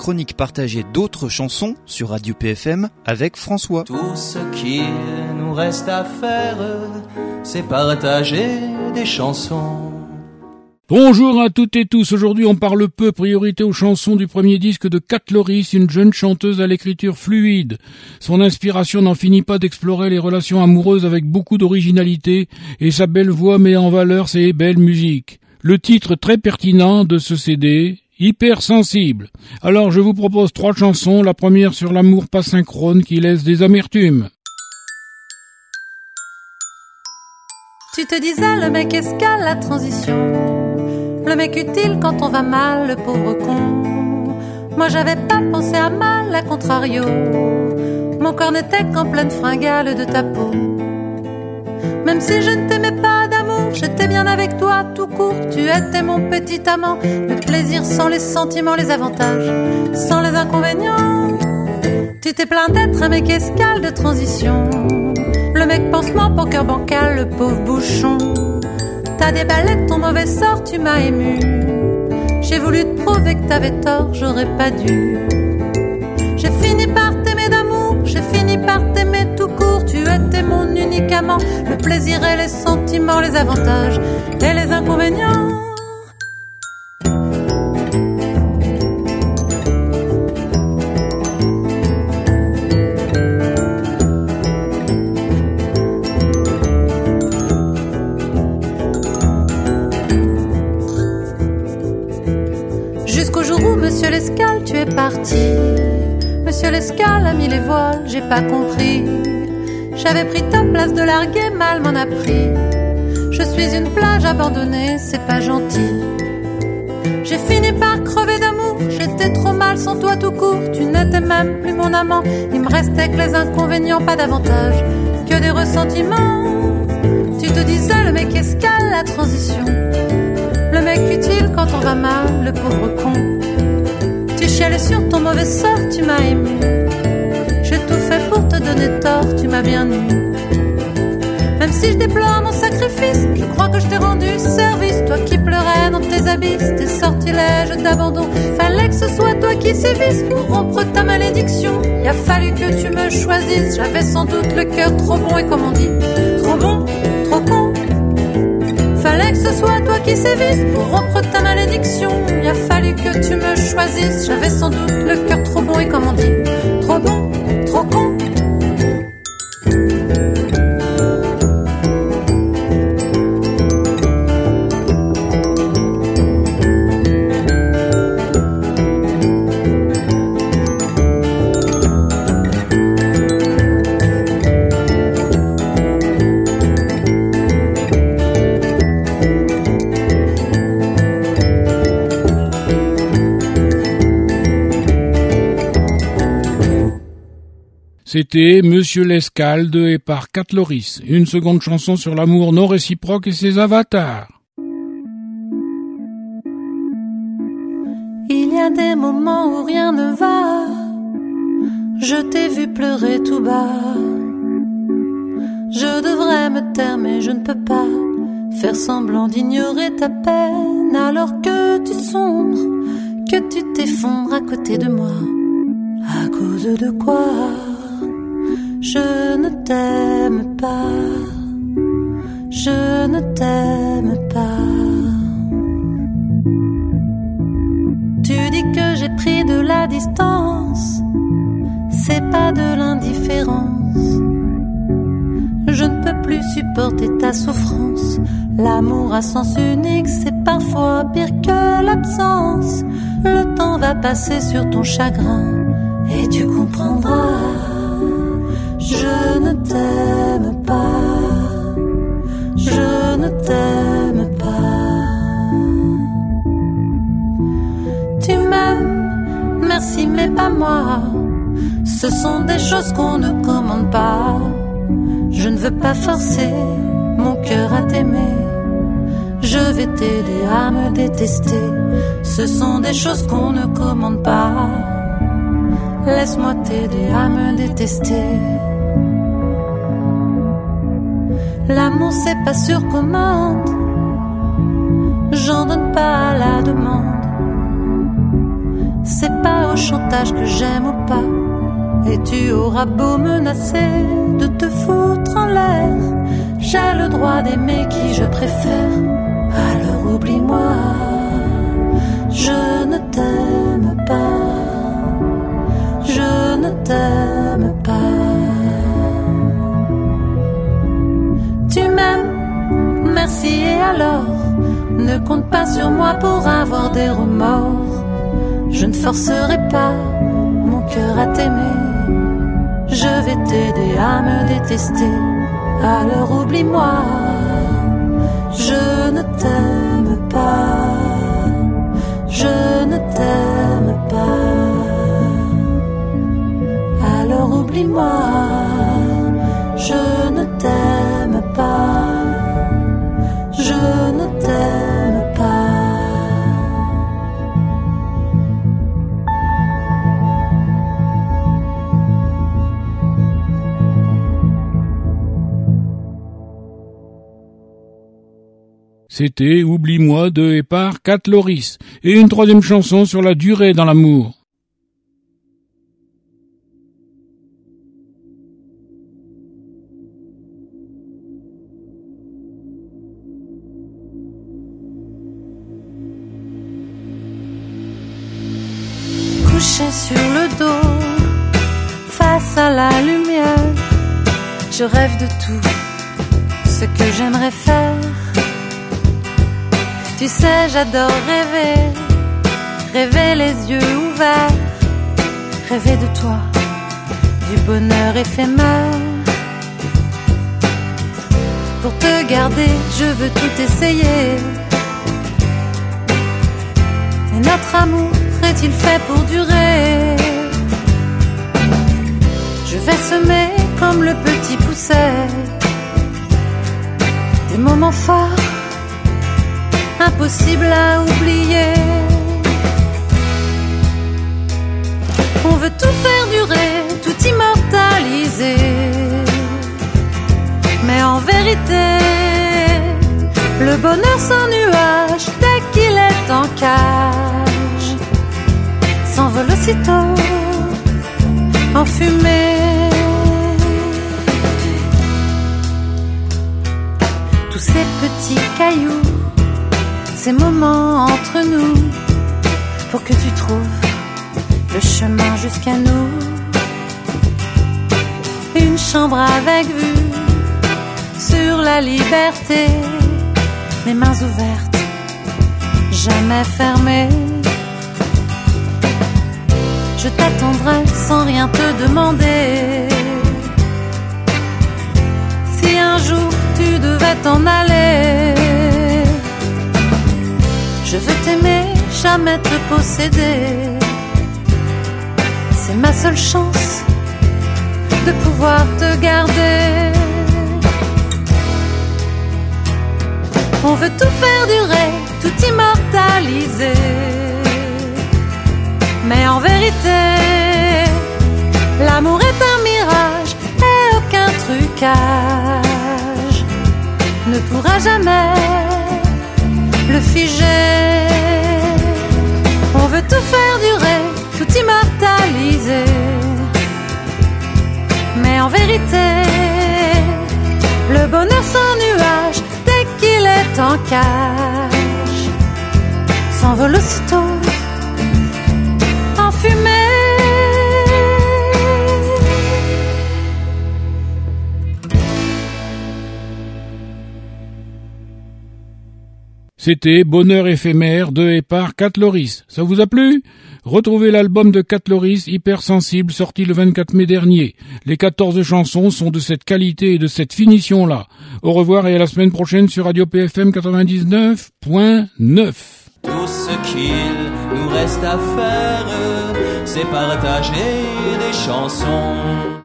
chronique partagée d'autres chansons sur Radio PFM avec François. Tout ce qu'il nous reste à faire, c'est partager des chansons. Bonjour à toutes et tous, aujourd'hui on parle peu, priorité aux chansons du premier disque de Kat Loris, une jeune chanteuse à l'écriture fluide. Son inspiration n'en finit pas d'explorer les relations amoureuses avec beaucoup d'originalité et sa belle voix met en valeur ses belles musiques. Le titre très pertinent de ce CD, Hypersensible. Alors je vous propose 3 chansons, la première sur l'amour pas synchrone qui laisse des amertumes. Tu te disais le mec escale la transition, le mec utile quand on va mal, le pauvre con. Moi j'avais pas pensé à mal, à contrario. Mon corps n'était qu'en pleine fringale de ta peau. Même si je ne t'aimais pas d'amour, j'étais bien avec toi tout court. Tu étais mon petit amant, le plaisir sans les sentiments, les avantages sans les inconvénients. Tu t'es plaint d'être un mec escale de transition, le mec pansement, poker bancal, le pauvre bouchon. T'as déballé ton mauvais sort, tu m'as ému. J'ai voulu te prouver que t'avais tort, j'aurais pas dû. J'ai fini par t'aimer d'amour, j'ai fini par t'aimer tout court. Tu étais mon unique amant, le plaisir et les sentiments, les avantages et les inconvénients. Monsieur Lescale, tu es parti. Monsieur Lescale a mis les voiles, j'ai pas compris. J'avais pris ta place de larguer, mal m'en a pris. Je suis une plage abandonnée, c'est pas gentil. J'ai fini par crever d'amour, j'étais trop mal sans toi tout court. Tu n'étais même plus mon amant, il me restait que les inconvénients, pas davantage que des ressentiments. Tu te disais le mec escale la transition, le mec utile quand on va mal, le pauvre con. Tu chialais sur ton mauvais sort, tu m'as ému. J'ai tout fait pour te donner tort, tu m'as bien eu. Même si je déplore mon sacrifice, je crois que je t'ai rendu service. Toi qui pleurais dans tes abysses, tes sortilèges d'abandon. Fallait que ce soit toi qui sévisses pour rompre ta malédiction. Il a fallu que tu me choisisses, j'avais sans doute le cœur trop bon et comme on dit, trop bon, trop con. Fallait que ce soit toi qui sévisses pour rompre ta malédiction. Il a fallu que tu me choisisses, j'avais sans doute le cœur trop bon et comme on dit, trop bon, trop con. C'était Monsieur Lescale de et par Kat Loris, une seconde chanson sur l'amour non réciproque et ses avatars. Il y a des moments où rien ne va, je t'ai vu pleurer tout bas. Je devrais me taire mais je ne peux pas faire semblant d'ignorer ta peine alors que tu sombres, que tu t'effondres à côté de moi. À cause de quoi? Je ne t'aime pas, je ne t'aime pas. Tu dis que j'ai pris de la distance, c'est pas de l'indifférence. Je ne peux plus supporter ta souffrance. L'amour à sens unique, c'est parfois pire que l'absence. Le temps va passer sur ton chagrin et tu comprendras. Je ne t'aime pas, je ne t'aime pas. Tu m'aimes, merci mais pas moi. Ce sont des choses qu'on ne commande pas. Je ne veux pas forcer mon cœur à t'aimer. Je vais t'aider à me détester. Ce sont des choses qu'on ne commande pas. Laisse-moi t'aider à me détester. L'amour c'est pas sur commande, j'en donne pas à la demande. c'est pas au chantage que j'aime ou pas. Et tu auras beau menacer de te foutre en l'air, j'ai le droit d'aimer qui je préfère. Alors oublie-moi, je ne t'aime pas, je ne t'aime pas. Tu m'aimes, merci et alors, ne compte pas sur moi pour avoir des remords. Je ne forcerai pas mon cœur à t'aimer, je vais t'aider à me détester. Alors oublie-moi, je ne t'aime pas, je ne t'aime pas. Alors oublie-moi, je ne t'aime pas, je ne t'aime pas. C'était Oublie-moi de et par Cat Loris, et une troisième chanson sur la durée dans l'amour. Couché sur le dos, face à la lumière, je rêve de tout ce que j'aimerais faire. Tu sais, j'adore rêver, rêver les yeux ouverts, rêver de toi, du bonheur éphémère. Pour te garder, je veux tout essayer. Et notre amour est-il fait pour durer? Je vais semer comme le petit pousset des moments forts, impossible à oublier. On veut tout faire durer, tout immortaliser, mais en vérité, le bonheur sans nuage, dès qu'il est en cage, s'envole aussitôt en fumée. Tous ces petits cailloux, ces moments entre nous, pour que tu trouves le chemin jusqu'à nous. Une chambre avec vue sur la liberté, les mains ouvertes, jamais fermées. Je t'attendrai sans rien te demander. Si un jour tu devais t'en aller, je veux t'aimer, jamais te posséder. C'est ma seule chance de pouvoir te garder. On veut tout faire durer, tout immortaliser, mais en vérité, l'amour est un mirage et aucun trucage ne pourra jamais le figer. On veut tout faire durer, tout immortaliser, mais en vérité, le bonheur sans nuage, dès qu'il est en cage, s'envole aussitôt en fumée. C'était Bonheur éphémère de et par Cat Loris. Ça vous a plu? Retrouvez l'album de Cat Loris, Hypersensible, sorti le 24 mai dernier. Les 14 chansons sont de cette qualité et de cette finition-là. Au revoir et à la semaine prochaine sur Radio PFM 99.9. Tout ce qu'il nous reste à faire, c'est partager des chansons.